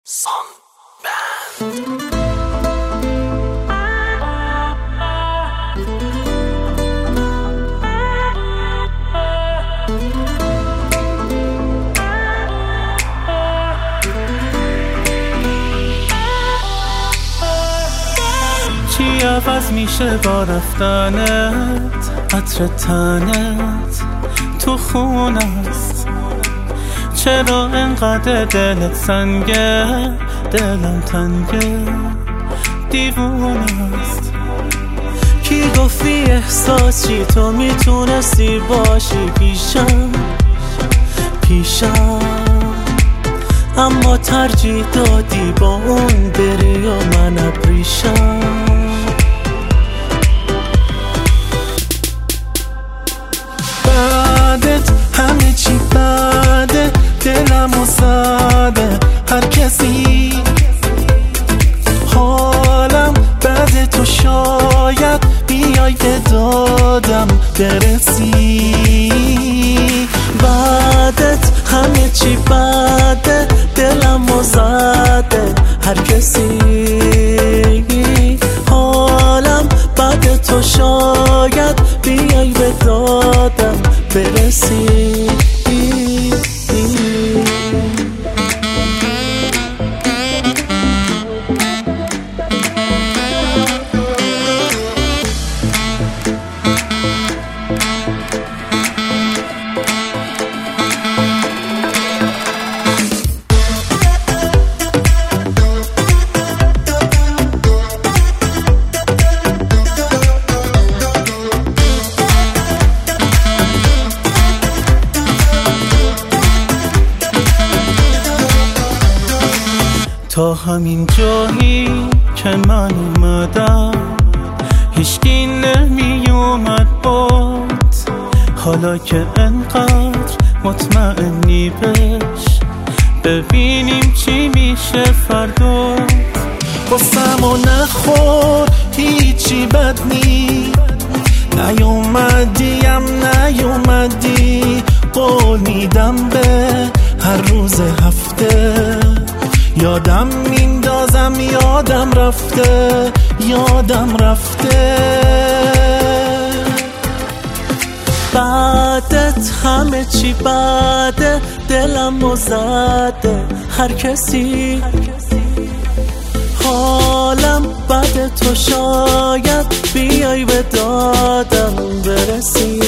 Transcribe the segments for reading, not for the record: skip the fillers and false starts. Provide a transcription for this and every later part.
Song Band. چی عوض میشه با رفتنت؟ عطر تنت تو خون است. چرا انقدر دلت سنگه؟ دلم تنگه دیوونه است. کی گفتی احساس چی تو میتونستی باشی پیشم اما ترجیح دادی با اون بری و من ابریشم. بعدت همه چی بده، دلمو زده هر کسی. حالم بده تو شاید بیای به دادم برسی. بعدت همه چی بده، دلمو زده هر کسی. حالم بده تو شاید بیای به دادم برسی. تا همین جایی که من اومدم هیچکی نمی اومد بود. حالا که انقدر مطمئنی بش، ببینیم چی میشه فردا. قصه‌مو نخور هیچی بد نی، نیومدی قول میدم به هر روز هفته. یادم میندازم یادم رفته. بعدت همه چی بده، دلمو زده هر کسی. حالم بده تو شاید بیای به دادم برسی.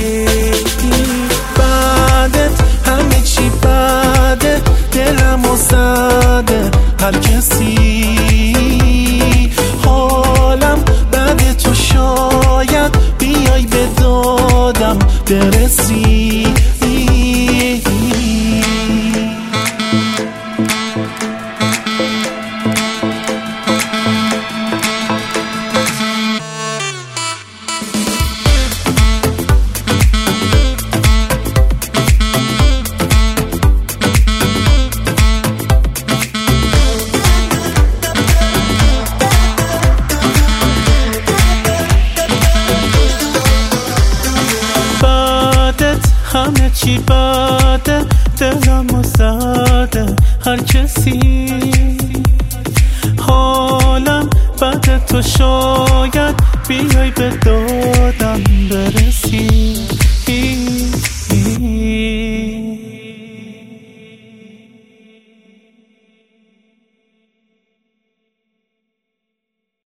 بعدت همه چی بده، دلمو زده هر کسی. حالم بده تو شاید بیای به دادم برسی. همه چی بده، دلمو زده هر کسی. حالم بده تو شاید بیای به دادم برسی.